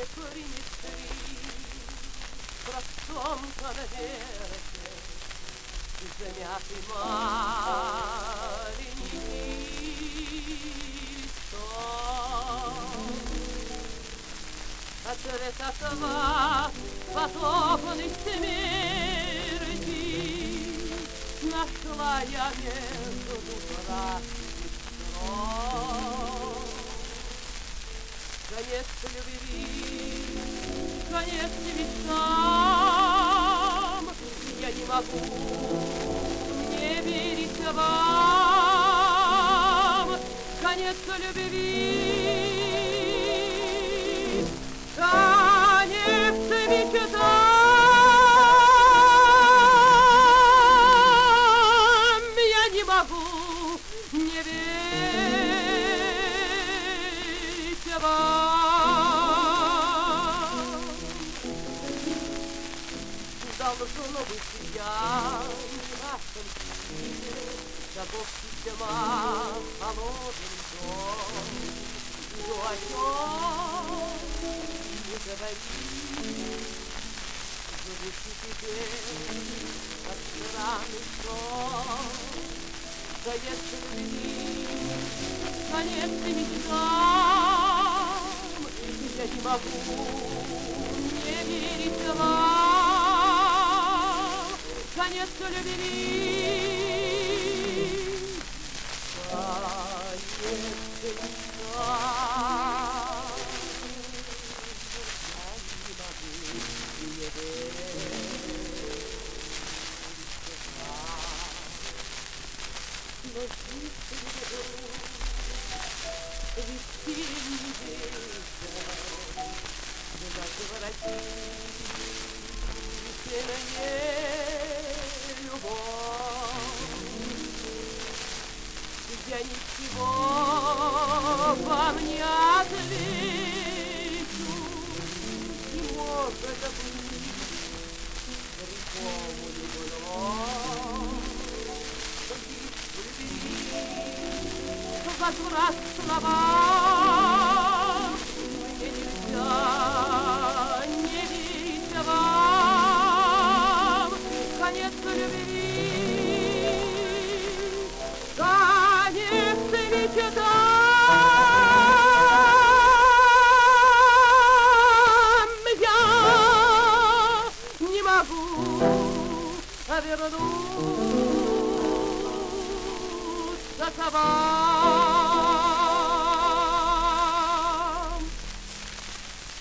принесли в простом конверте замятый маленький листок. Ответ от вас, потопанный смерти, нашла я между братских строк. Конец любви, конец мечтам, я не могу не верить вам. Конец любви, конец мечтам, я не могу не верить вам. Должно быть, я не вашем стиле, таков письма холодным дом. Иду о нем не говори, звучит теперь от странный сон. Конец любви, конец мечтам, я не могу не верить вам. Конец любви, конец мечтам, я не могу не верить вам. Но ведь сильный ветер не возвратительная любовь. Я ничего вам не отвечу, не может быть грехом любовь. Возврат слова